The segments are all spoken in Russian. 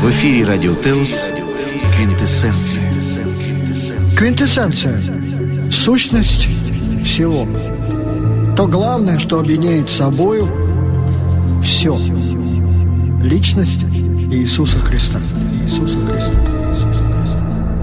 В эфире Радио Теос «Квинтэссенция». Квинтэссенция – сущность всего. То главное, что объединяет собою все. Личность Иисуса Христа. Иисуса Христа. Иисуса Христа.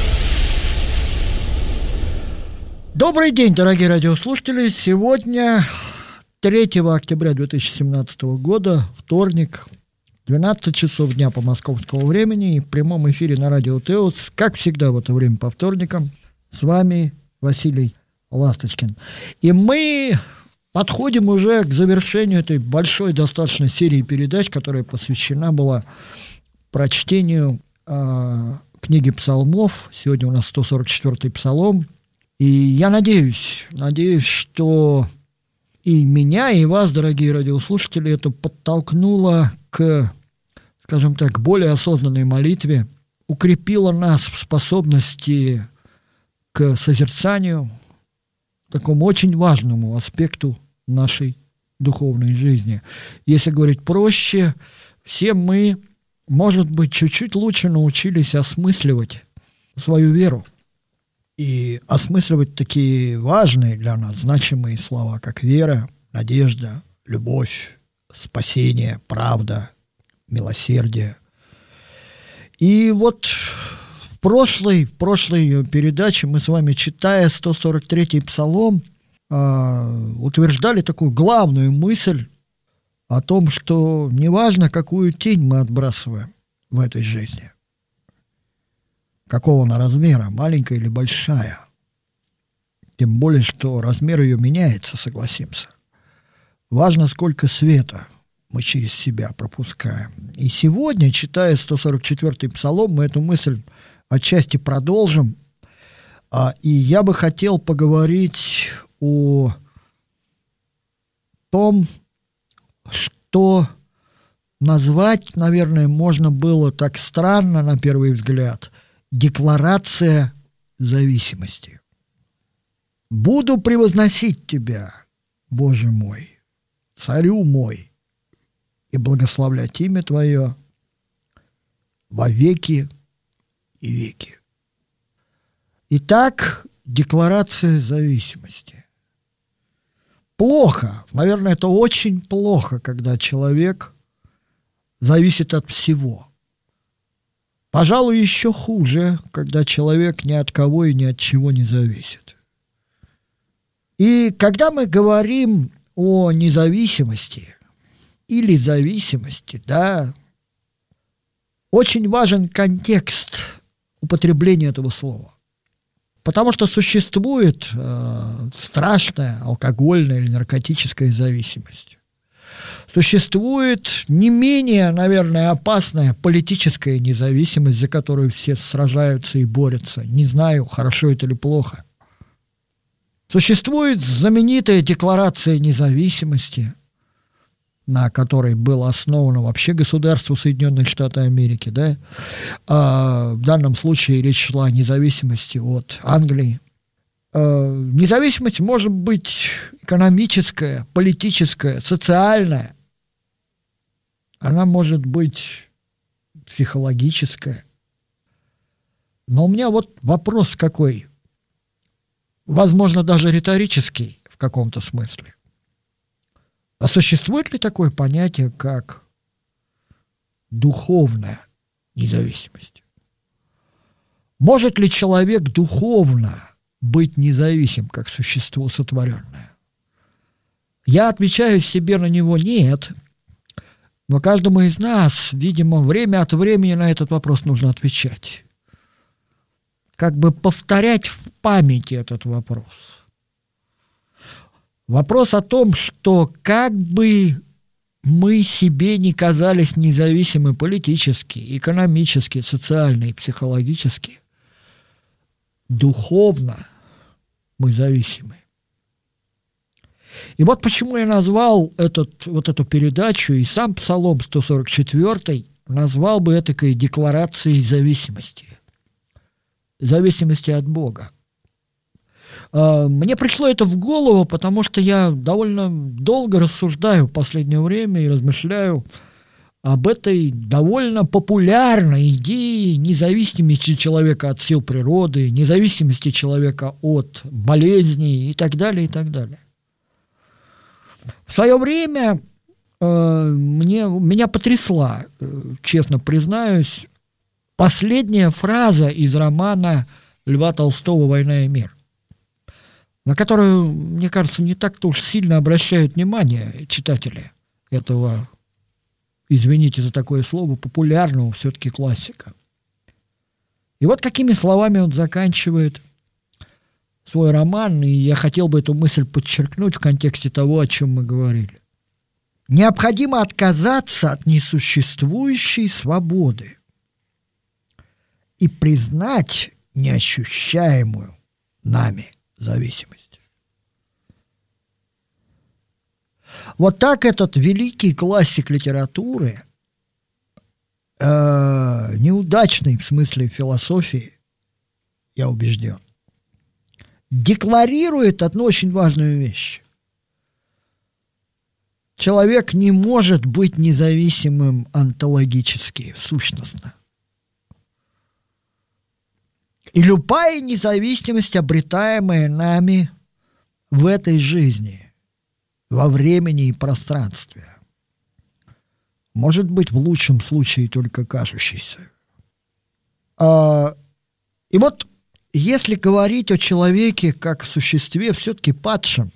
Добрый день, дорогие радиослушатели. Сегодня 3 октября 2017 года, вторник, 12 часов дня по московскому времени, и в прямом эфире на Радио Теос, как всегда в это время по вторникам, с вами Василий Ласточкин. И мы подходим уже к завершению этой большой достаточно серии передач, которая посвящена была прочтению книги псалмов. Сегодня у нас 144-й псалом. И я надеюсь, что и меня, и вас, дорогие радиослушатели, это подтолкнуло к, скажем так, более осознанной молитве, укрепило нас в способности к созерцанию, такому очень важному аспекту нашей духовной жизни. Если говорить проще, все мы, может быть, чуть-чуть лучше научились осмысливать свою веру и осмысливать такие важные для нас, значимые слова, как вера, надежда, любовь, спасение, правда, милосердие. И вот в прошлой передаче мы с вами, читая 143-й псалом, утверждали такую главную мысль о том, что неважно, какую тень мы отбрасываем в этой жизни, какого она размера, маленькая или большая, тем более, что размер ее меняется, согласимся. Важно, сколько света мы через себя пропускаем. И сегодня, читая 144-й псалом, мы эту мысль отчасти продолжим. И я бы хотел поговорить о том, что назвать, наверное, можно было так странно на первый взгляд, декларация зависимости. «Буду превозносить Тебя, Боже мой, Царю мой, и благословлять имя Твое во веки и веки». Итак, декларация зависимости. Плохо, наверное, это очень плохо, когда человек зависит от всего. Пожалуй, еще хуже, когда человек ни от кого и ни от чего не зависит. И когда мы говорим о независимости или зависимости, да, очень важен контекст употребления этого слова. Потому что существует страшная алкогольная или наркотическая зависимость. Существует не менее, наверное, опасная политическая независимость, за которую все сражаются и борются. Не знаю, хорошо это или плохо. Существует знаменитая декларация независимости, на которой было основано вообще государство Соединенных Штатов Америки, да? В данном случае речь шла о независимости от Англии. Независимость может быть экономическая, политическая, социальная. Она может быть психологическая. Но у меня вот вопрос какой, возможно, даже риторический в каком-то смысле. А существует ли такое понятие, как духовная независимость? Может ли человек духовно быть независим, как существо сотворенное? Я отвечаю себе на него нет, но каждому из нас, видимо, время от времени на этот вопрос нужно отвечать. Как бы повторять в памяти этот вопрос. Вопрос о том, что как бы мы себе не казались независимы политически, экономически, социально и психологически, духовно мы зависимы. И вот почему я назвал эту передачу, и сам Псалом 144 назвал бы этакой декларацией зависимости. Зависимости от Бога. Мне пришло это в голову, потому что я довольно долго рассуждаю в последнее время и размышляю об этой довольно популярной идее независимости человека от сил природы, независимости человека от болезней и так далее, и так далее. В свое время меня потрясла, честно признаюсь, последняя фраза из романа Льва Толстого «Война и мир», на которую, мне кажется, не так-то уж сильно обращают внимание читатели этого, извините за такое слово, популярного все-таки классика. И вот какими словами он заканчивает свой роман, и я хотел бы эту мысль подчеркнуть в контексте того, о чем мы говорили. Необходимо отказаться от несуществующей свободы и признать неощущаемую нами зависимость. Вот так этот великий классик литературы, неудачный в смысле философии, я убежден, декларирует одну очень важную вещь. Человек не может быть независимым онтологически, сущностно. И любая независимость, обретаемая нами в этой жизни, во времени и пространстве, может быть в лучшем случае только кажущейся. И вот если говорить о человеке как о существе все-таки падшем,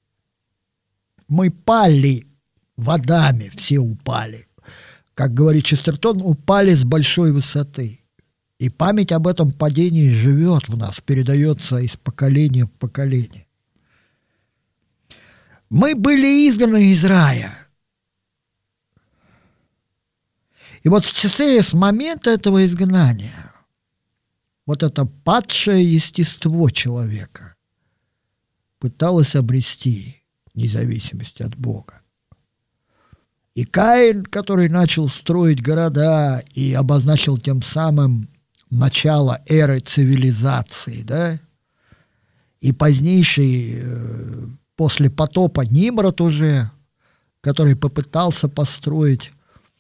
мы пали в Адаме, все упали. Как говорит Честертон, упали с большой высоты. И память об этом падении живет в нас, передается из поколения в поколение. Мы были изгнаны из рая. И вот с момента этого изгнания вот это падшее естество человека пыталось обрести независимость от Бога. И Каин, который начал строить города и обозначил тем самым начало эры цивилизации, да, и позднейший, после потопа, Нимрод уже, который попытался построить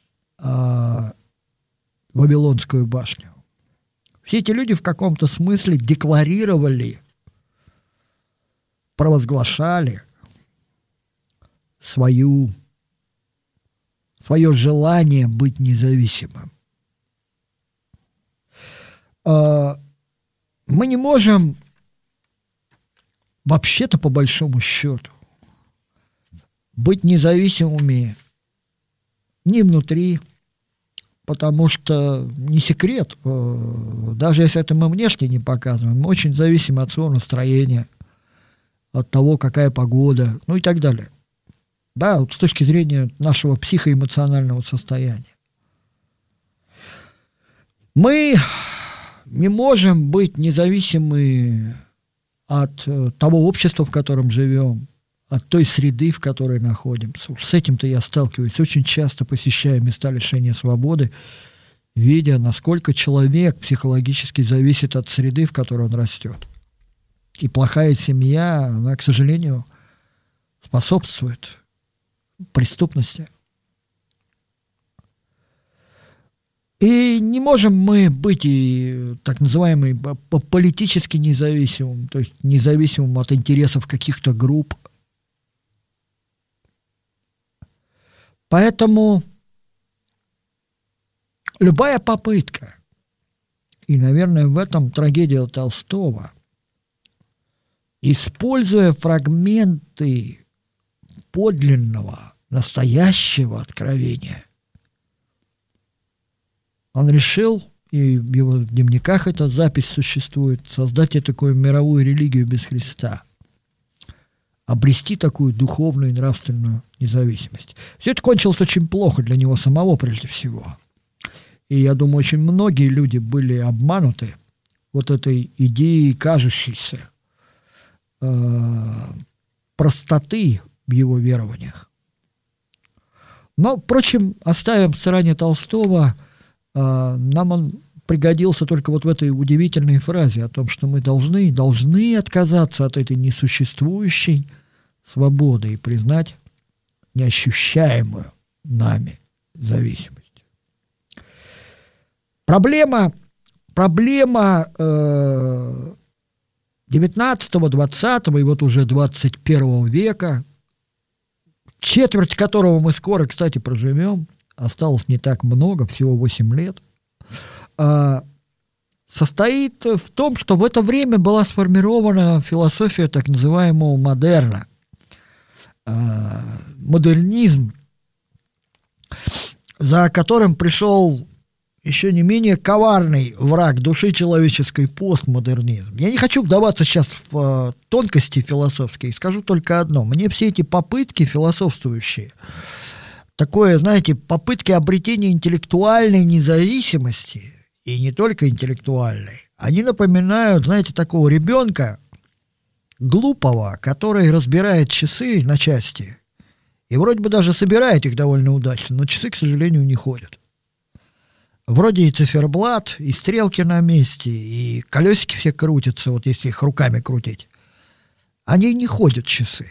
Вавилонскую башню. Все эти люди в каком-то смысле декларировали, провозглашали свое желание быть независимым. Мы не можем, вообще-то по большому счету, быть независимыми ни внутри, потому что не секрет, даже если это мы внешне не показываем, мы очень зависимы от своего настроения, от того, какая погода, ну и так далее. Да, вот с точки зрения нашего психоэмоционального состояния. Мы не можем быть независимы от того общества, в котором живем, от той среды, в которой находимся. С этим-то я сталкиваюсь очень часто, посещая места лишения свободы, видя, насколько человек психологически зависит от среды, в которой он растет. И плохая семья, она, к сожалению, способствует преступности. И не можем мы быть и так называемым политически независимым, то есть независимым от интересов каких-то групп. Поэтому любая попытка, и, наверное, в этом трагедия Толстого, используя фрагменты подлинного, настоящего откровения, он решил, и в его дневниках эта запись существует, создать такую мировую религию без Христа, обрести такую духовную и нравственную независимость. Все это кончилось очень плохо для него самого прежде всего. И я думаю, очень многие люди были обмануты вот этой идеей кажущейся простоты в его верованиях. Но, впрочем, оставим в стороне Толстого. Нам он пригодился только вот в этой удивительной фразе о том, что мы должны отказаться от этой несуществующей свободы и признать неощущаемую нами зависимости. Проблема 19, 20 и вот уже 21 века, четверть которого мы скоро, кстати, проживем, осталось не так много, всего 8 лет, состоит в том, что в это время была сформирована философия так называемого модерна, модернизм, за которым пришел еще не менее коварный враг души человеческой постмодернизм. Я не хочу вдаваться сейчас в тонкости философские, скажу только одно. Мне все эти попытки философствующие, такое, знаете, попытки обретения интеллектуальной независимости, и не только интеллектуальной, они напоминают, знаете, такого ребенка глупого, который разбирает часы на части, и вроде бы даже собирает их довольно удачно, но часы, к сожалению, не ходят. Вроде и циферблат, и стрелки на месте, и колесики все крутятся, вот если их руками крутить. Они не ходят, часы.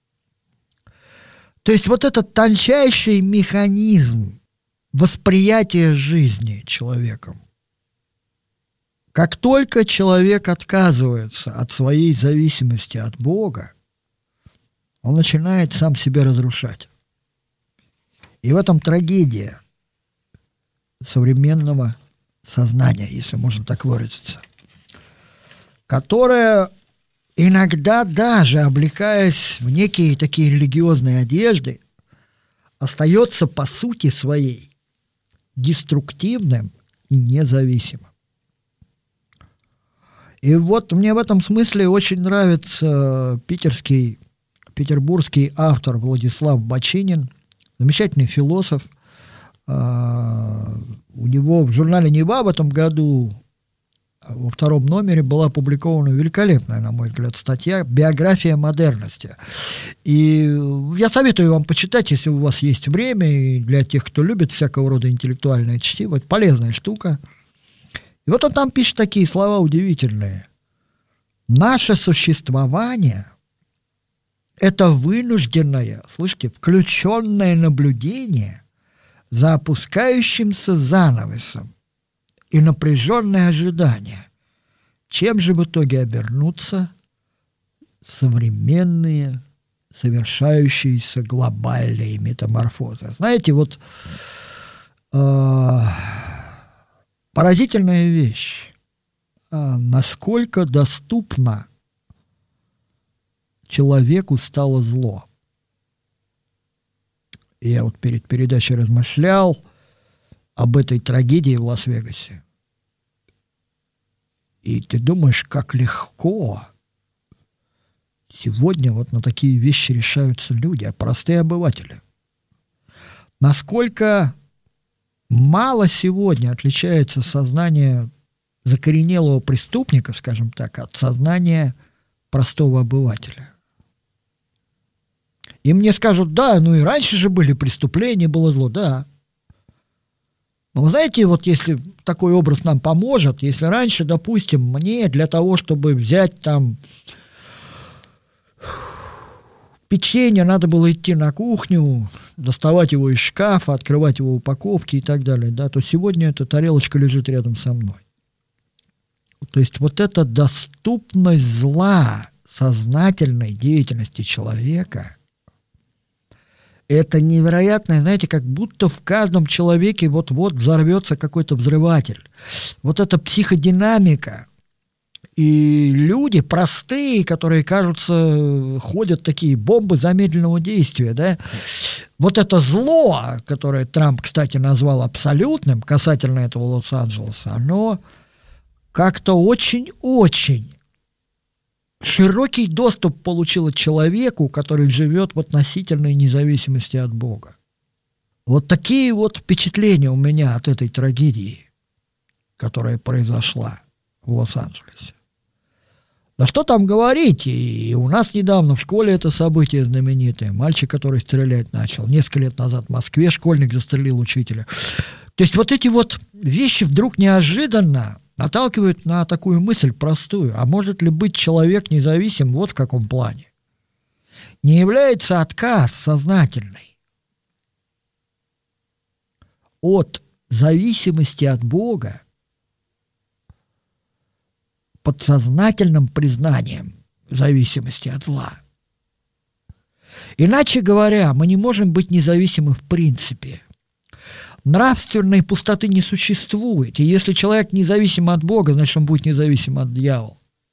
То есть вот этот тончайший механизм восприятия жизни человеком, как только человек отказывается от своей зависимости от Бога, он начинает сам себя разрушать. И в этом трагедия современного сознания, если можно так выразиться, которое иногда даже, облекаясь в некие такие религиозные одежды, остается по сути своей деструктивным и независимым. И вот мне в этом смысле очень нравится петербургский автор Владислав Бочинин, замечательный философ. У него в журнале «Нева» в этом году во втором номере была опубликована великолепная, на мой взгляд, статья «Биография модерности». И я советую вам почитать, если у вас есть время, и для тех, кто любит всякого рода интеллектуальное чтиво, это полезная штука. И вот он там пишет такие слова удивительные. «Наше существование – это вынужденное, слышите, включенное наблюдение за опускающимся занавесом и напряженное ожидание, чем же в итоге обернутся современные, совершающиеся глобальные метаморфозы». Знаете, вот поразительная вещь, насколько доступно человеку стало зло. Я вот перед передачей размышлял об этой трагедии в Лас-Вегасе. И ты думаешь, как легко сегодня вот на такие вещи решаются люди, простые обыватели. Насколько мало сегодня отличается сознание закоренелого преступника, скажем так, от сознания простого обывателя. И мне скажут, да, ну и раньше же были преступления, было зло, да. Но вы знаете, вот если такой образ нам поможет, если раньше, допустим, мне для того, чтобы взять там печенье, надо было идти на кухню, доставать его из шкафа, открывать его упаковки и так далее, да, то сегодня эта тарелочка лежит рядом со мной. То есть вот эта доступность зла сознательной деятельности человека, это невероятное, знаете, как будто в каждом человеке вот-вот взорвется какой-то взрыватель. Вот эта психодинамика. И люди простые, которые, кажутся, ходят такие бомбы замедленного действия, да, вот это зло, которое Трамп, кстати, назвал абсолютным касательно этого Лос-Анджелеса, оно как-то очень-очень широкий доступ получило человеку, который живет в относительной независимости от Бога. Вот такие вот впечатления у меня от этой трагедии, которая произошла в Лос-Анджелесе. Да что там говорить, и у нас недавно в школе это событие знаменитое. Мальчик, который стрелять начал. Несколько лет назад в Москве школьник застрелил учителя. То есть вот эти вот вещи вдруг неожиданно наталкивают на такую мысль простую. А может ли быть человек независим вот в каком плане? Не является отказ сознательный от зависимости от Бога подсознательным признанием зависимости от зла. Иначе говоря, мы не можем быть независимы в принципе. Нравственной пустоты не существует. И если человек независим от Бога, значит, он будет независим от дьявола.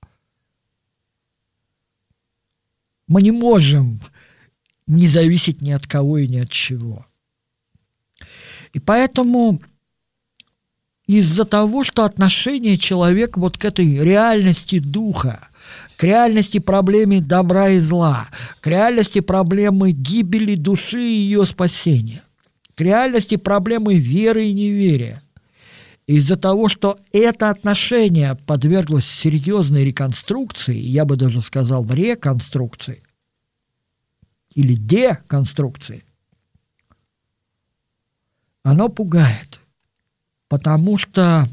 Мы не можем не зависеть ни от кого и ни от чего. И поэтому из-за того, что отношение человека вот к этой реальности духа, к реальности проблемы добра и зла, к реальности проблемы гибели души и ее спасения, к реальности проблемы веры и неверия, из-за того, что это отношение подверглось серьезной реконструкции, я бы даже сказал реконструкции или деконструкции, оно пугает, потому что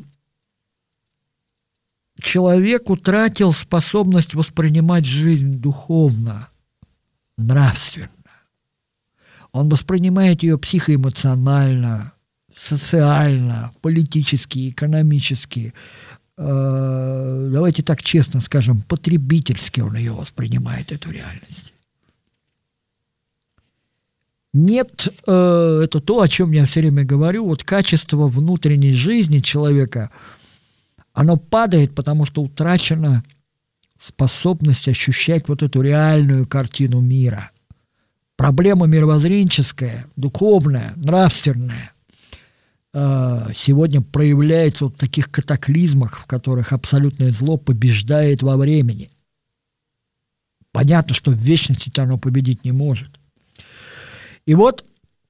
человек утратил способность воспринимать жизнь духовно, нравственно. Он воспринимает ее психоэмоционально, социально, политически, экономически. Давайте так честно скажем, потребительски он ее воспринимает, эту реальность. Нет, это то, о чем я все время говорю, вот качество внутренней жизни человека, оно падает, потому что утрачена способность ощущать вот эту реальную картину мира. Проблема мировоззренческая, духовная, нравственная сегодня проявляется вот в таких катаклизмах, в которых абсолютное зло побеждает во времени. Понятно, что в вечности-то оно победить не может. И вот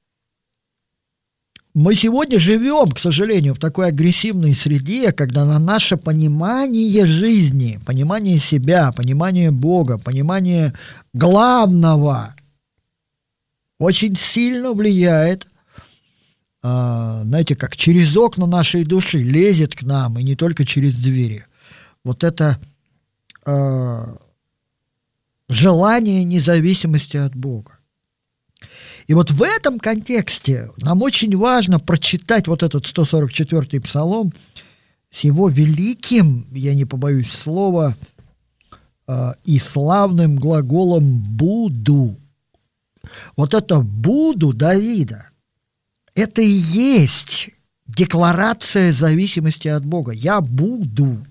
мы сегодня живем, к сожалению, в такой агрессивной среде, когда на наше понимание жизни, понимание себя, понимание Бога, понимание главного очень сильно влияет, знаете, как через окна нашей души лезет к нам, и не только через двери. Вот это желание независимости от Бога. И вот в этом контексте нам очень важно прочитать вот этот 144-й псалом с его великим, я не побоюсь слова, и славным глаголом «буду». Вот это «буду» Давида, это и есть декларация зависимости от Бога. Я буду.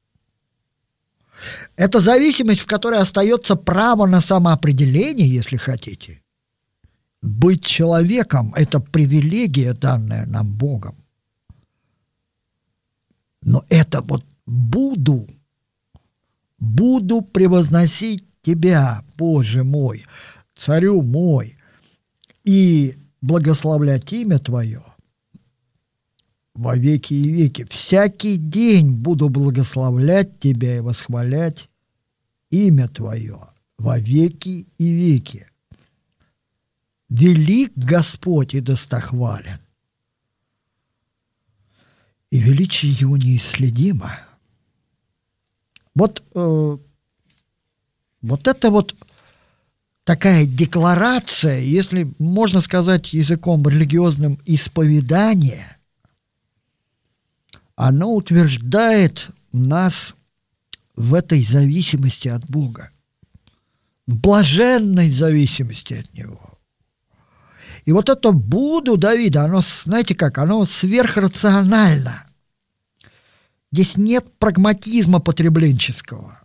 Это зависимость, в которой остается право на самоопределение, если хотите. Быть человеком – это привилегия, данная нам Богом. Но это вот буду превозносить Тебя, Боже мой, Царю мой, и благословлять имя Твое во веки и веки. Всякий день буду благословлять Тебя и восхвалять имя Твое во веки и веки. Велик Господь и достохвален, и величие Его неисследимо. Вот это вот такая декларация, если можно сказать языком религиозным, исповедание, оно утверждает нас в этой зависимости от Бога, в блаженной зависимости от Него. И вот это «буду» Давида, оно, знаете как, оно сверхрационально. Здесь нет прагматизма потребленческого.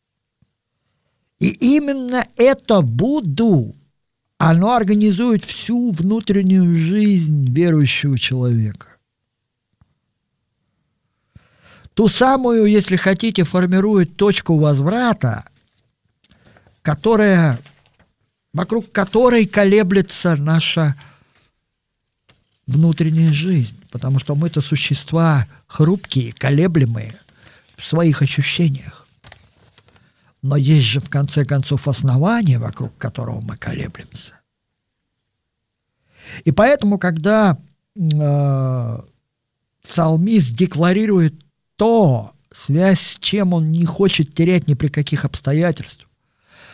И именно это «буду», оно организует всю внутреннюю жизнь верующего человека. Ту самую, если хотите, формирует точку возврата, вокруг которой колеблется наша внутренняя жизнь, потому что мы-то существа хрупкие, колеблемые в своих ощущениях. Но есть же, в конце концов, основание, вокруг которого мы колеблемся. И поэтому, когда псалмист декларирует то, связь с чем он не хочет терять ни при каких обстоятельствах,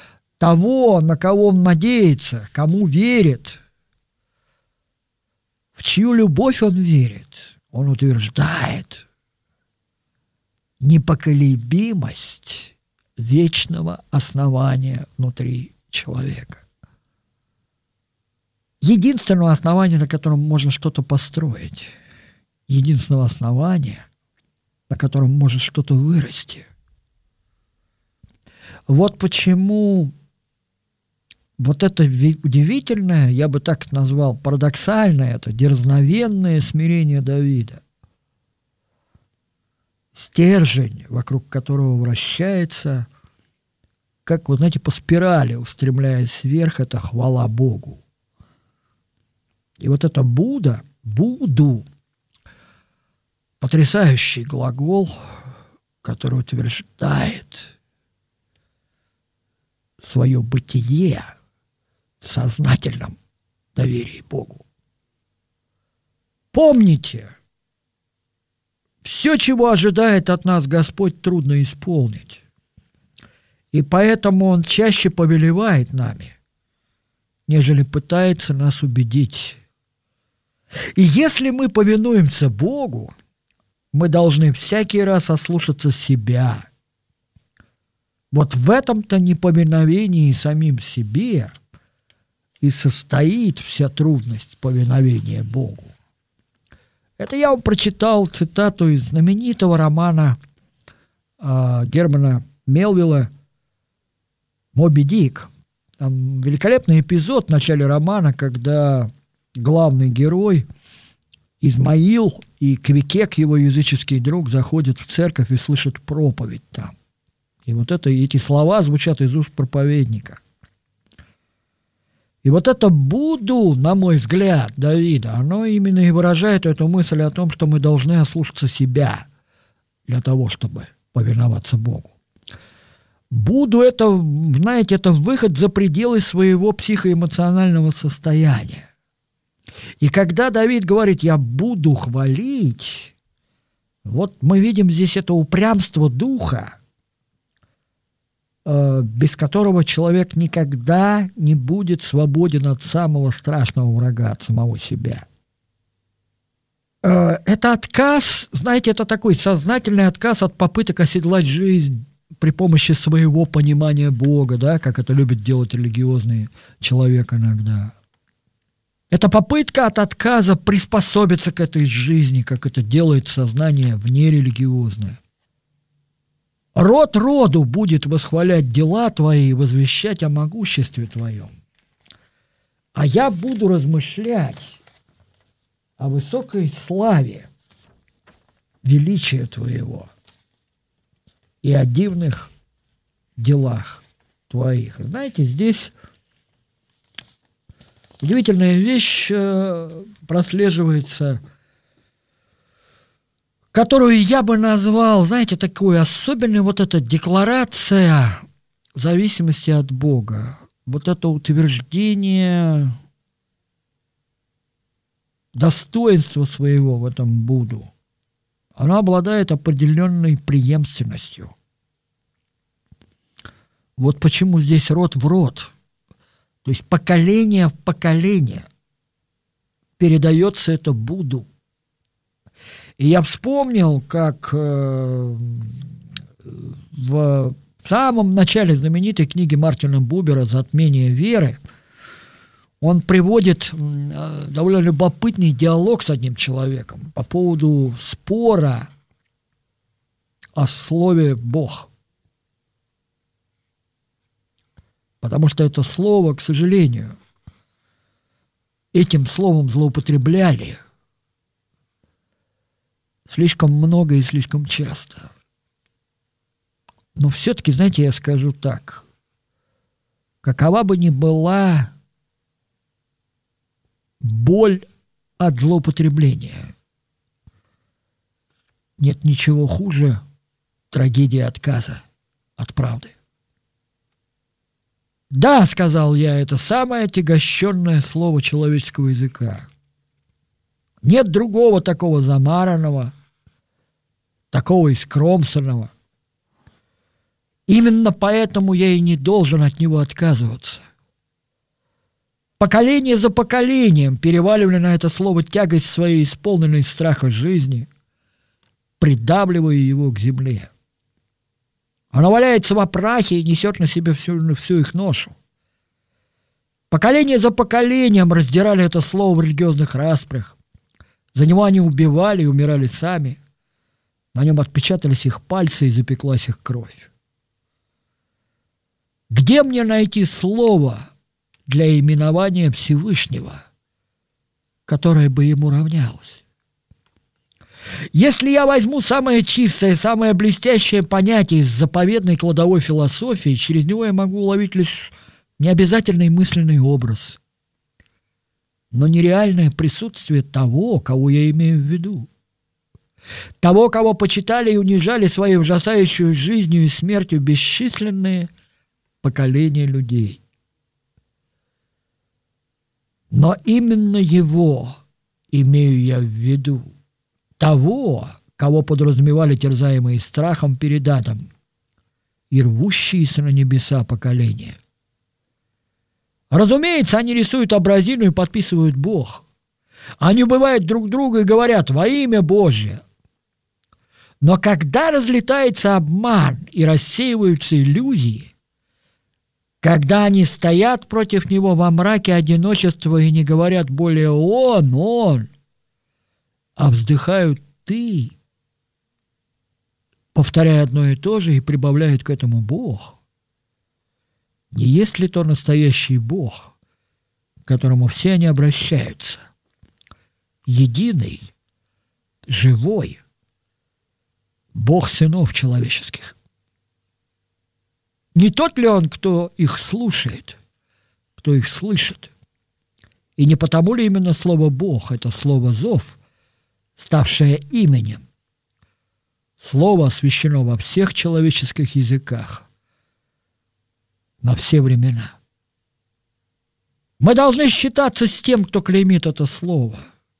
того, на кого он надеется, кому верит, в чью любовь он верит, он утверждает непоколебимость вечного основания внутри человека. Единственного основания, на котором можно что-то построить, единственного основания, на котором может что-то вырасти. Вот почему вот это удивительное, я бы так назвал, парадоксальное, это дерзновенное смирение Давида. Стержень, вокруг которого вращается, как, вы знаете, по спирали, устремляясь вверх, это хвала Богу. И вот это Будда, Буду, потрясающий глагол, который утверждает свое бытие в сознательном доверии Богу. Помните, все, чего ожидает от нас Господь, трудно исполнить. И поэтому Он чаще повелевает нами, нежели пытается нас убедить. И если мы повинуемся Богу, мы должны всякий раз ослушаться себя. Вот в этом-то неповиновении самим себе и состоит вся трудность повиновения Богу. Это я вам прочитал цитату из знаменитого романа Германа Мелвилла «Моби Дик». Там великолепный эпизод в начале романа, когда главный герой Измаил и Квикек, его языческий друг, заходят в церковь и слышат проповедь там. И вот эти слова звучат из уст проповедника. И вот это «буду», на мой взгляд, Давида, оно именно и выражает эту мысль о том, что мы должны ослушаться себя для того, чтобы повиноваться Богу. «Буду» — это, знаете, это выход за пределы своего психоэмоционального состояния. И когда Давид говорит «я буду хвалить», вот мы видим здесь это упрямство духа, без которого человек никогда не будет свободен от самого страшного врага, от самого себя. Это отказ, знаете, это такой сознательный отказ от попыток оседлать жизнь при помощи своего понимания Бога, да, как это любит делать религиозный человек иногда. Это попытка от отказа приспособиться к этой жизни, как это делает сознание внерелигиозное. Род роду будет восхвалять дела твои и возвещать о могуществе твоем. А я буду размышлять о высокой славе величия твоего и о дивных делах твоих. Знаете, здесь удивительная вещь прослеживается, которую я бы назвал, знаете, такой особенной, вот эта декларация зависимости от Бога, вот это утверждение достоинства своего в этом Буду, оно обладает определенной преемственностью. Вот почему здесь род в род, то есть поколение в поколение передается это Буду. И я вспомнил, как в самом начале знаменитой книги Мартина Бубера «Затмение веры» он приводит довольно любопытный диалог с одним человеком по поводу спора о слове «Бог». Потому что это слово, к сожалению, этим словом злоупотребляли слишком много и слишком часто. Но все-таки, знаете, я скажу так. Какова бы ни была боль от злоупотребления, нет ничего хуже трагедии отказа от правды. Да, сказал я, это самое отягощенное слово человеческого языка. Нет другого такого замаранного, такого искромсанного. Именно поэтому я и не должен от него отказываться. Поколение за поколением переваливали на это слово тягость своей исполненной страха жизни, придавливая его к земле. Оно валяется во прахе и несет на себе всю их ношу. Поколение за поколением раздирали это слово в религиозных распрях. За него они убивали и умирали сами. На нем отпечатались их пальцы и запеклась их кровь. Где мне найти слово для именования Всевышнего, которое бы ему равнялось? Если я возьму самое чистое, самое блестящее понятие из заповедной кладовой философии, через него я могу уловить лишь необязательный мысленный образ, но нереальное присутствие того, кого я имею в виду. Того, кого почитали и унижали своей ужасающей жизнью и смертью бесчисленные поколения людей. Но именно его имею я в виду. Того, кого подразумевали терзаемые страхом перед адом и рвущиеся на небеса поколения. Разумеется, они рисуют образину и подписывают Бог. Они убивают друг друга и говорят «во имя Божье». Но когда разлетается обман и рассеиваются иллюзии, когда они стоят против него во мраке одиночества и не говорят более «он», а вздыхают «ты», повторяя одно и то же и прибавляют к этому Бог, не есть ли то настоящий Бог, к которому все они обращаются, единый, живой Бог сынов человеческих? Не тот ли он, кто их слушает, кто их слышит? И не потому ли именно слово «Бог» — это слово «зов», ставшее именем? Слово освящено во всех человеческих языках, на все времена. Мы должны считаться с тем, кто клеймит это слово.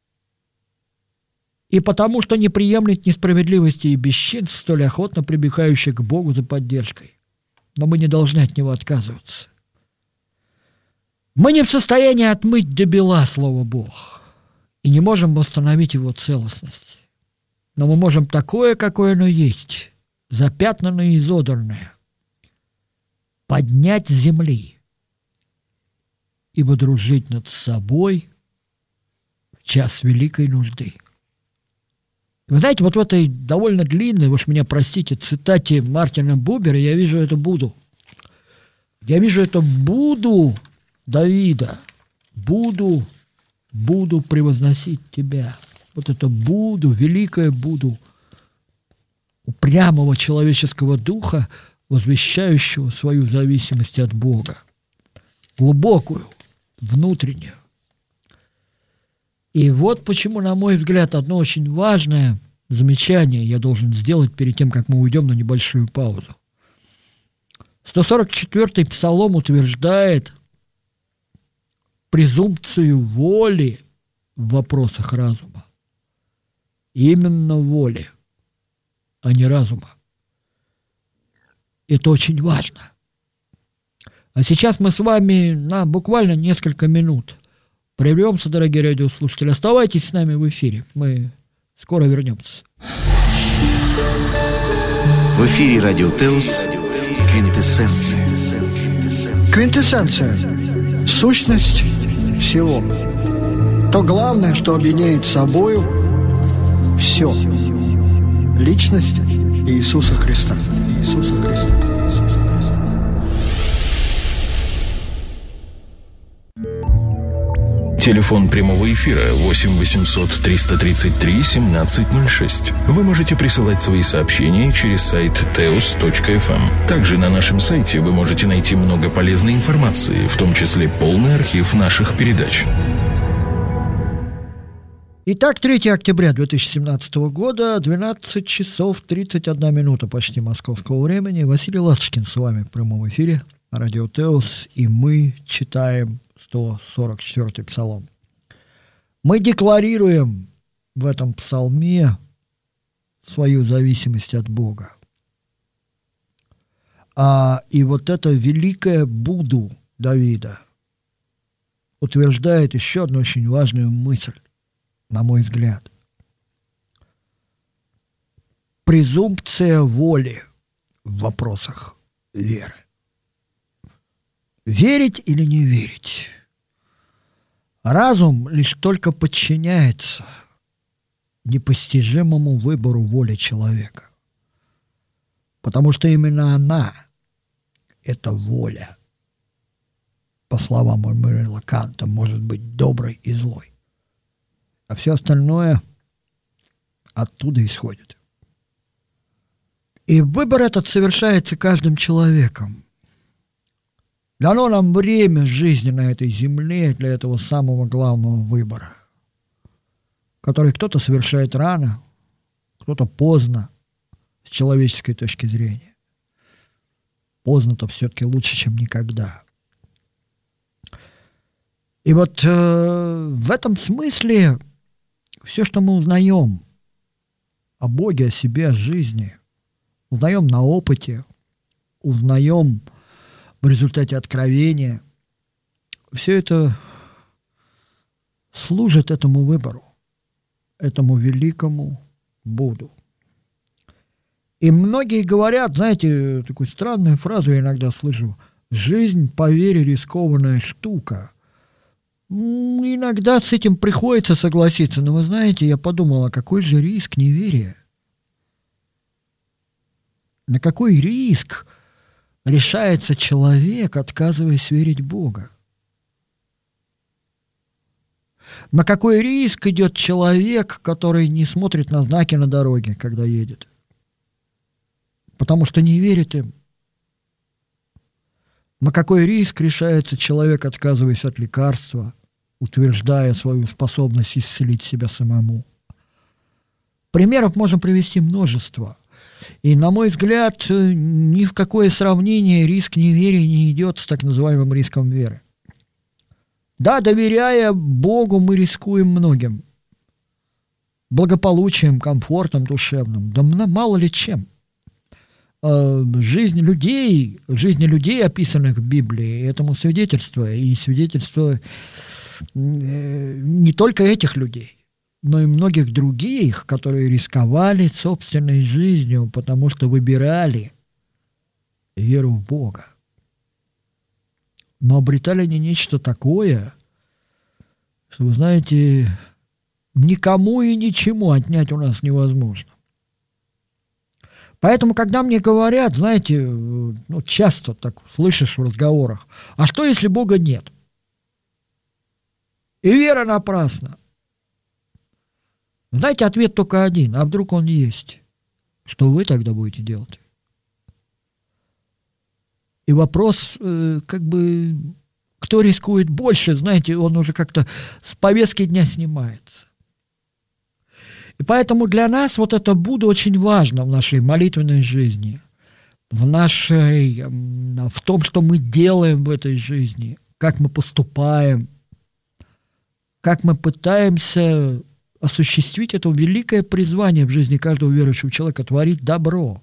И потому, что не приемлет несправедливости и бесчинств, столь охотно прибегающих к Богу за поддержкой. Но мы не должны от него отказываться. Мы не в состоянии отмыть до бела слово «Бог» и не можем восстановить его целостность. Но мы можем такое, какое оно есть, запятнанное и изодранное, поднять с земли и водружить над собой в час великой нужды. Вы знаете, вот в этой довольно длинной, вы уж меня простите, цитате Мартина Бубера я вижу это Будду. Я вижу это Будду Давида. Буду превозносить тебя. Вот это Будду, великое Будду упрямого человеческого духа, возвещающего свою зависимость от Бога. Глубокую, внутреннюю. И вот почему, на мой взгляд, одно очень важное замечание я должен сделать перед тем, как мы уйдем на небольшую паузу. 144-й псалом утверждает презумпцию воли в вопросах разума. Именно воли, а не разума. Это очень важно. А сейчас мы с вами на буквально несколько минут прервемся, дорогие радиослушатели. Оставайтесь с нами в эфире. Мы скоро вернемся. В эфире Радио Теос «Квинтэссенция». Квинтэссенция. Сущность всего. То главное, что объединяет собою все. Личность Иисуса Христа. Иисуса Христа. Телефон прямого эфира 8 800 333 1706. Вы можете присылать свои сообщения через сайт teos.fm. Также на нашем сайте вы можете найти много полезной информации, в том числе полный архив наших передач. Итак, 3 октября 2017 года, 12 часов 31 минута почти московского времени. Василий Ласточкин с вами в прямом эфире на Радио Теос, и мы читаем 144-й псалом. Мы декларируем в этом псалме свою зависимость от Бога. И вот это великое Будду Давида утверждает еще одну очень важную мысль, на мой взгляд. Презумпция воли в вопросах веры. Верить или не верить? Разум лишь только подчиняется непостижимому выбору воли человека. Потому что именно она, эта воля, по словам Иммануэла Канта, может быть доброй и злой. А все остальное оттуда исходит. И выбор этот совершается каждым человеком. Дано нам время жизни на этой земле для этого самого главного выбора, который кто-то совершает рано, кто-то поздно, с человеческой точки зрения. Поздно-то все-таки лучше, чем никогда. И вот в этом смысле все, что мы узнаем о Боге, о себе, о жизни, узнаем на опыте, узнаем в результате откровения, все это служит этому выбору, этому великому Буду. И многие говорят, знаете, такую странную фразу я иногда слышу: жизнь по вере рискованная штука. Иногда с этим приходится согласиться, но вы знаете, я подумал, а какой же риск неверия? На какой риск решается человек, отказываясь верить в Бога? На какой риск идет человек, который не смотрит на знаки на дороге, когда едет? Потому что не верит им. На какой риск решается человек, отказываясь от лекарства, утверждая свою способность исцелить себя самому? Примеров можно привести множество. И, на мой взгляд, ни в какое сравнение риск неверия не идет с так называемым риском веры. Да, доверяя Богу, мы рискуем многим. Благополучием, комфортом душевным, да мало ли чем. Жизни людей, описанных в Библии, этому свидетельство. И свидетельство не только этих людей, но и многих других, которые рисковали собственной жизнью, потому что выбирали веру в Бога. Но обретали они нечто такое, что, вы знаете, никому и ничему отнять у нас невозможно. Поэтому, когда мне говорят, знаете, часто так слышишь в разговорах: а что, если Бога нет? И вера напрасна. Знаете, ответ только один: а вдруг Он есть? Что вы тогда будете делать? И вопрос, кто рискует больше, знаете, он уже как-то с повестки дня снимается. И поэтому для нас вот это Будда очень важно в нашей молитвенной жизни, в том, что мы делаем в этой жизни, как мы поступаем, как мы пытаемся осуществить это великое призвание в жизни каждого верующего человека — творить добро.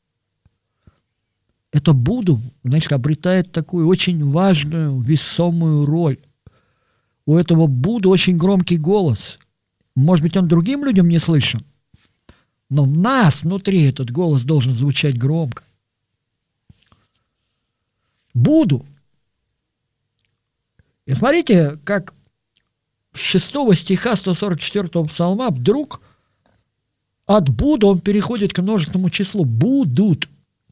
Это Будда, значит, обретает такую очень важную, весомую роль. У этого Будды очень громкий голос. Может быть, он другим людям не слышен, но в нас, внутри, этот голос должен звучать громко. Будду. И смотрите, как с 6 стиха 144-го псалма вдруг от Будды он переходит к множественному числу. Будут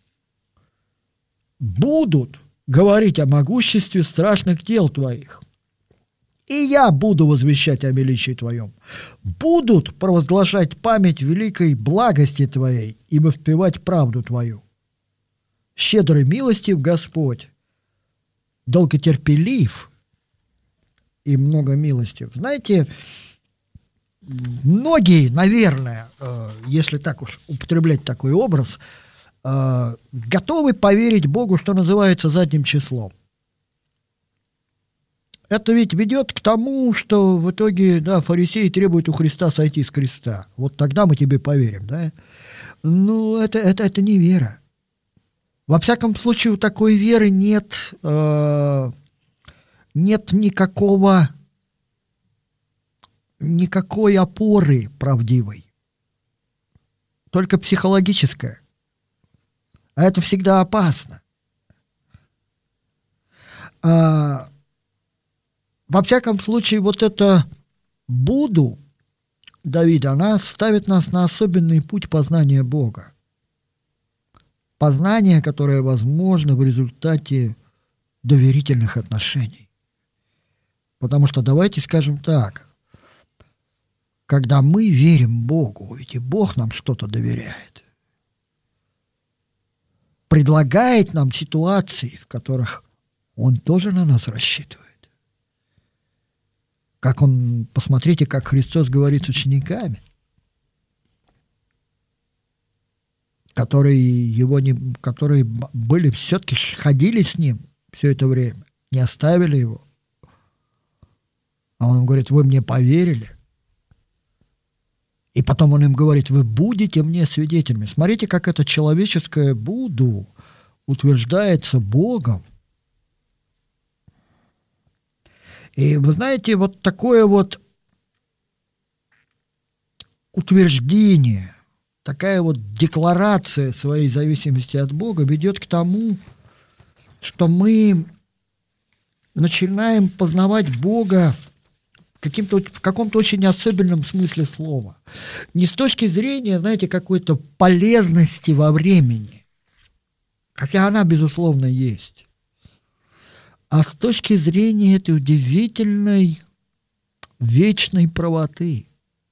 говорить о могуществе страшных дел твоих. И я буду возвещать о величии твоем. Будут провозглашать память великой благости твоей и воспевать правду твою. Щедрый милостив Господь, долготерпелив и много милостив. Знаете, многие, наверное, если так уж употреблять такой образ, готовы поверить Богу, что называется, задним числом. Это ведь ведет к тому, что в итоге, фарисеи требуют у Христа сойти с креста. Вот тогда мы тебе поверим, да? Ну, это не вера. Во всяком случае, у такой веры нет нет никакой опоры правдивой, только психологическая. А это всегда опасно. Во всяком случае, вот это Будду Давида, она ставит нас на особенный путь познания Бога. Познание, которое возможно в результате доверительных отношений. Потому что, давайте скажем так, когда мы верим Богу, ведь и Бог нам что-то доверяет, предлагает нам ситуации, в которых Он тоже на нас рассчитывает. Посмотрите, как Христос говорит с учениками, которые были все-таки, ходили с Ним все это время, не оставили Его. А Он говорит: вы мне поверили. И потом Он им говорит: вы будете мне свидетелями. Смотрите, как это человеческое Будду утверждается Богом. И вы знаете, вот такое вот утверждение, такая вот декларация своей зависимости от Бога ведет к тому, что мы начинаем познавать Бога в каком-то очень особенном смысле слова. Не с точки зрения, знаете, какой-то полезности во времени, хотя она, безусловно, есть, а с точки зрения этой удивительной вечной правоты.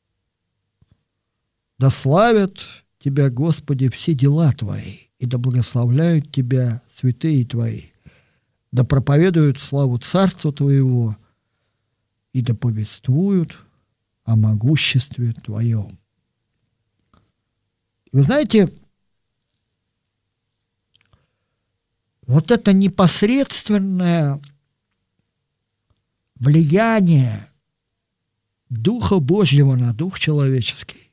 Да славят Тебя, Господи, все дела Твои, и да благословляют Тебя святые Твои, да проповедуют славу Царства Твоего, и да повествуют о могуществе Твоем. Вы знаете, вот это непосредственное влияние Духа Божьего на Дух человеческий.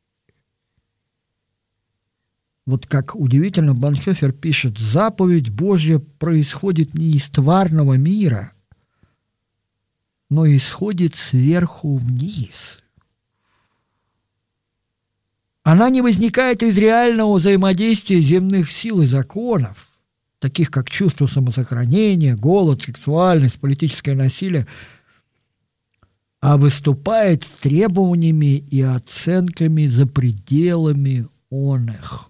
Вот как удивительно Бонхофер пишет: заповедь Божья происходит не из тварного мира, но исходит сверху вниз. Она не возникает из реального взаимодействия земных сил и законов, таких как чувство самосохранения, голод, сексуальность, политическое насилие, а выступает с требованиями и оценками за пределами оных.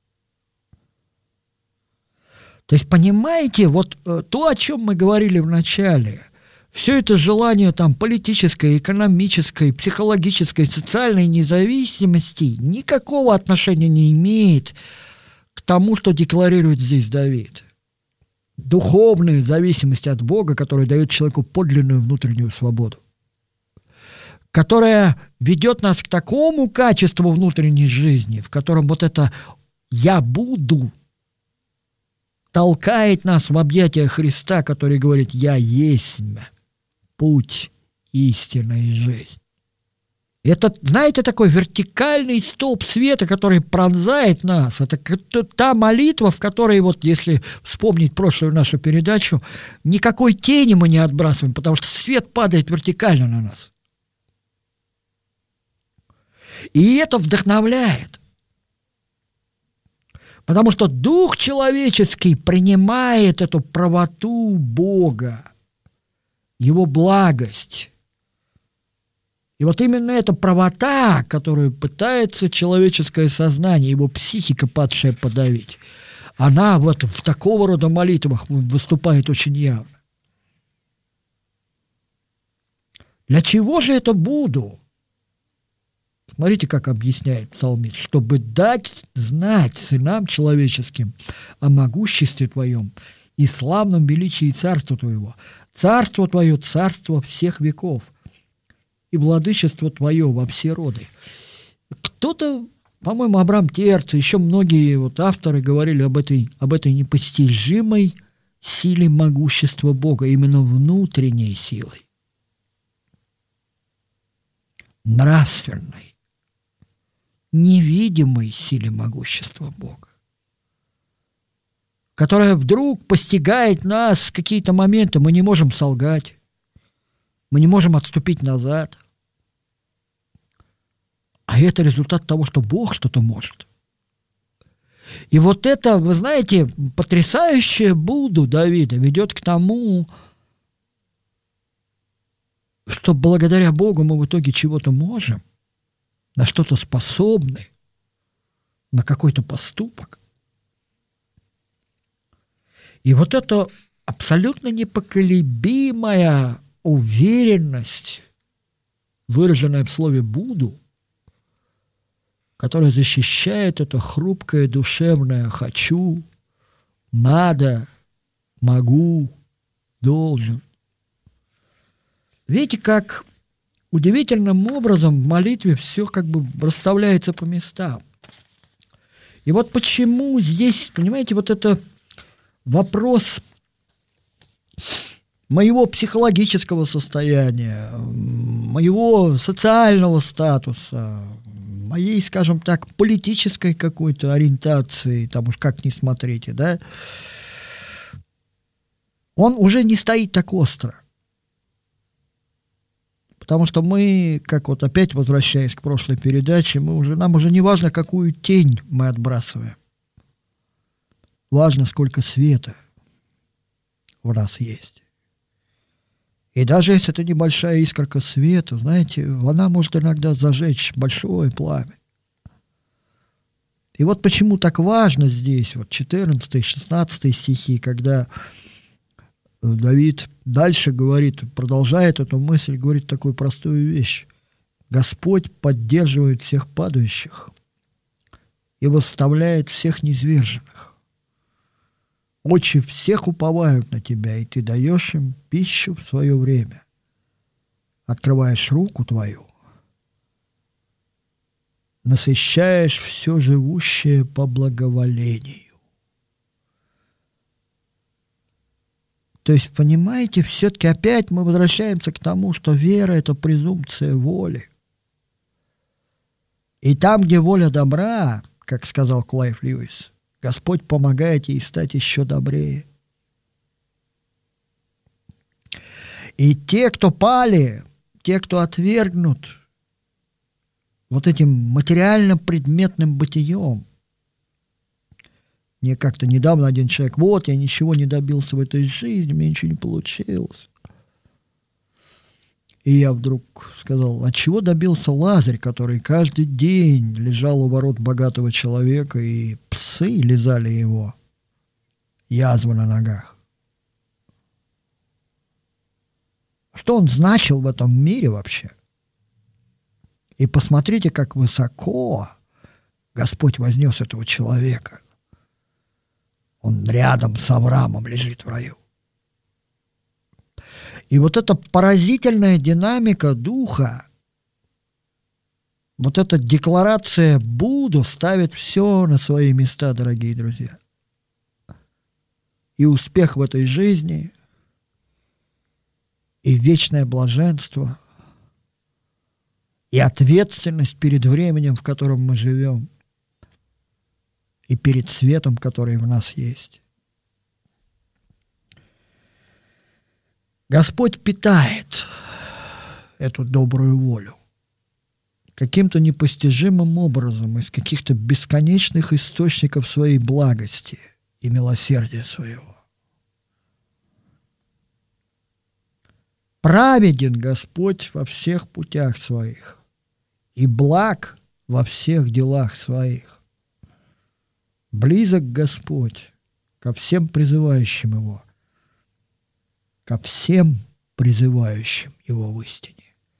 То есть, понимаете, вот то, о чем мы говорили в начале, все это желание там политической, экономической, психологической, социальной независимости никакого отношения не имеет к тому, что декларирует здесь Давид. Духовная зависимость от Бога, которая дает человеку подлинную внутреннюю свободу, которая ведет нас к такому качеству внутренней жизни, в котором вот это «я буду» толкает нас в объятия Христа, который говорит: «Я есть путь, истина и жизнь». Это, знаете, такой вертикальный столб света, который пронзает нас. Это та молитва, в которой, вот если вспомнить прошлую нашу передачу, никакой тени мы не отбрасываем, потому что свет падает вертикально на нас. И это вдохновляет. Потому что дух человеческий принимает эту правоту Бога, Его благость. И вот именно эта правота, которую пытается человеческое сознание, его психика падшая подавить, она вот в такого рода молитвах выступает очень явно. Для чего же это буду? Смотрите, как объясняет псалмист: чтобы дать знать сынам человеческим о могуществе Твоем и славном величии Царства Твоего. Царство Твое – царство всех веков, и владычество Твое во все роды. Кто-то, по-моему, Абрам Терц, еще многие вот авторы говорили об этой непостижимой силе могущества Бога, именно внутренней силой, нравственной, невидимой силе могущества Бога, которая вдруг постигает нас в какие-то моменты. Мы не можем солгать, Мы не можем отступить назад. А это результат того, что Бог что-то может. И вот это, вы знаете, потрясающее Будду Давида ведет к тому, что благодаря Богу мы в итоге чего-то можем, на что-то способны, на какой-то поступок. И вот эта абсолютно непоколебимая уверенность, выраженная в слове «буду», которая защищает это хрупкое душевное «хочу», «надо», «могу», «должен». Видите, как удивительным образом в молитве все как бы расставляется по местам. И вот почему здесь, понимаете, вот это вопрос моего психологического состояния, моего социального статуса, моей, скажем так, политической какой-то ориентации, там уж как ни смотрите, да, он уже не стоит так остро. Потому что мы, как вот опять возвращаясь к прошлой передаче, нам уже не важно, какую тень мы отбрасываем. Важно, сколько света в нас есть. И даже если это небольшая искорка света, знаете, она может иногда зажечь большое пламя. И вот почему так важно здесь, вот 14-16 стихи, когда Давид дальше говорит, продолжает эту мысль, говорит такую простую вещь. Господь поддерживает всех падающих и восставляет всех низверженных. Очи всех уповают на тебя, и ты даешь им пищу в свое время. Открываешь руку твою, насыщаешь все живущее по благоволению. То есть, понимаете, все-таки опять мы возвращаемся к тому, что вера – это презумпция воли. И там, где воля добра, как сказал Клайв Льюис, Господь помогает ей стать еще добрее. И те, кто пали, те, кто отвергнут вот этим материально-предметным бытием. Мне как-то недавно один человек, вот, я ничего не добился в этой жизни, мне ничего не получилось. И я вдруг сказал, а чего добился Лазарь, который каждый день лежал у ворот богатого человека, и псы лизали его, язвы на ногах? Что он значил в этом мире вообще? И посмотрите, как высоко Господь вознес этого человека. Он рядом с Авраамом лежит в раю. И вот эта поразительная динамика духа, вот эта декларация Будду ставит все на свои места, дорогие друзья. И успех в этой жизни, и вечное блаженство, и ответственность перед временем, в котором мы живем, и перед светом, который в нас есть. Господь питает эту добрую волю каким-то непостижимым образом из каких-то бесконечных источников своей благости и милосердия своего. Праведен Господь во всех путях своих и благ во всех делах своих. Близок Господь ко всем призывающим Его, ко всем призывающим Его в истине.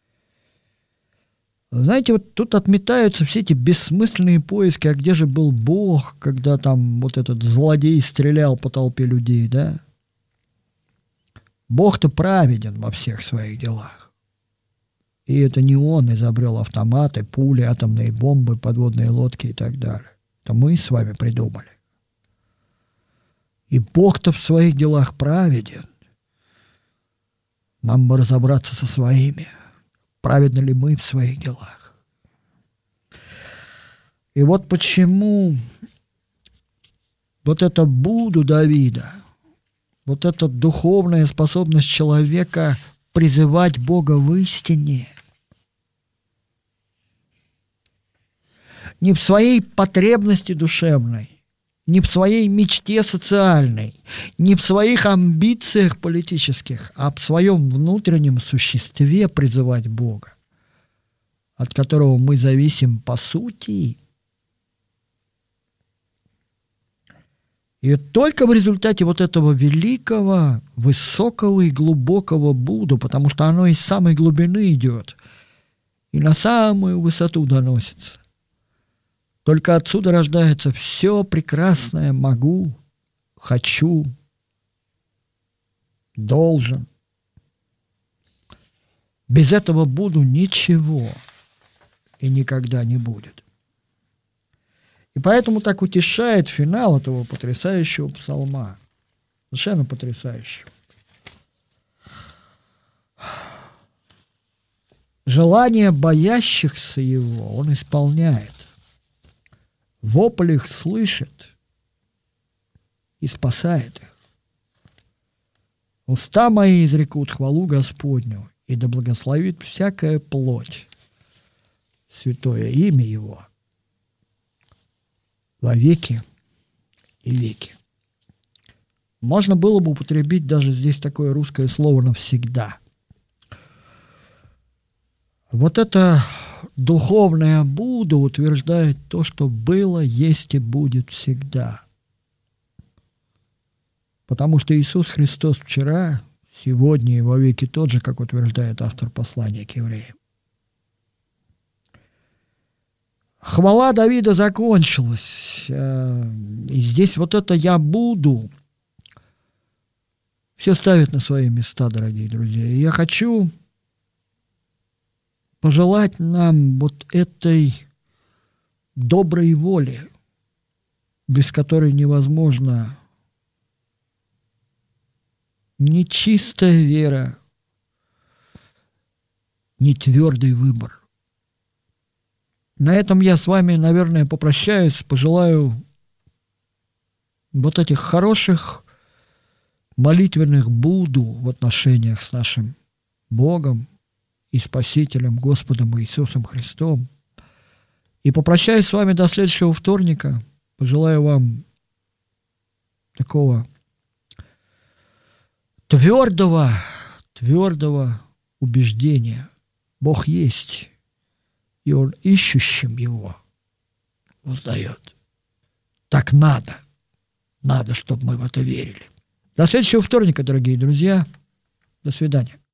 Знаете, вот тут отметаются все эти бессмысленные поиски, а где же был Бог, когда там вот этот злодей стрелял по толпе людей, да? Бог-то праведен во всех своих делах. И это не Он изобрел автоматы, пули, атомные бомбы, подводные лодки и так далее. Это мы с вами придумали. И Бог-то в своих делах праведен. Нам бы разобраться со своими. Праведны ли мы в своих делах? И вот почему вот это Будду Давида, вот эта духовная способность человека призывать Бога в истине. Не в своей потребности душевной, не в своей мечте социальной, не в своих амбициях политических, а в своем внутреннем существе призывать Бога, от которого мы зависим по сути. И только в результате вот этого великого, высокого и глубокого Будды, потому что оно из самой глубины идет и на самую высоту доносится. Только отсюда рождается все прекрасное «могу», «хочу», «должен». Без этого Будды ничего и никогда не будет. И поэтому так утешает финал этого потрясающего псалма. Совершенно потрясающего. Желания боящихся его он исполняет. Вопль их слышит и спасает их. Уста мои изрекут хвалу Господню, и да благословит всякая плоть святое имя Его во веки и веки. Можно было бы употребить даже здесь такое русское слово «навсегда». Вот это духовное Будда утверждает то, что было, есть и будет всегда. Потому что Иисус Христос вчера, сегодня и во веки тот же, как утверждает автор послания к евреям. Хвала Давида закончилась. И здесь вот это «я буду» все ставит на свои места, дорогие друзья. И я хочу пожелать нам вот этой доброй воли, без которой невозможно ни чистая вера, ни твердый выбор. На этом я с вами, наверное, попрощаюсь, пожелаю вот этих хороших молитвенных Будду в отношениях с нашим Богом и Спасителем Господом Иисусом Христом. И попрощаюсь с вами до следующего вторника. Пожелаю вам такого твердого убеждения. Бог есть, и Он ищущим Его воздает. Так надо, чтобы мы в это верили. До следующего вторника, дорогие друзья. До свидания.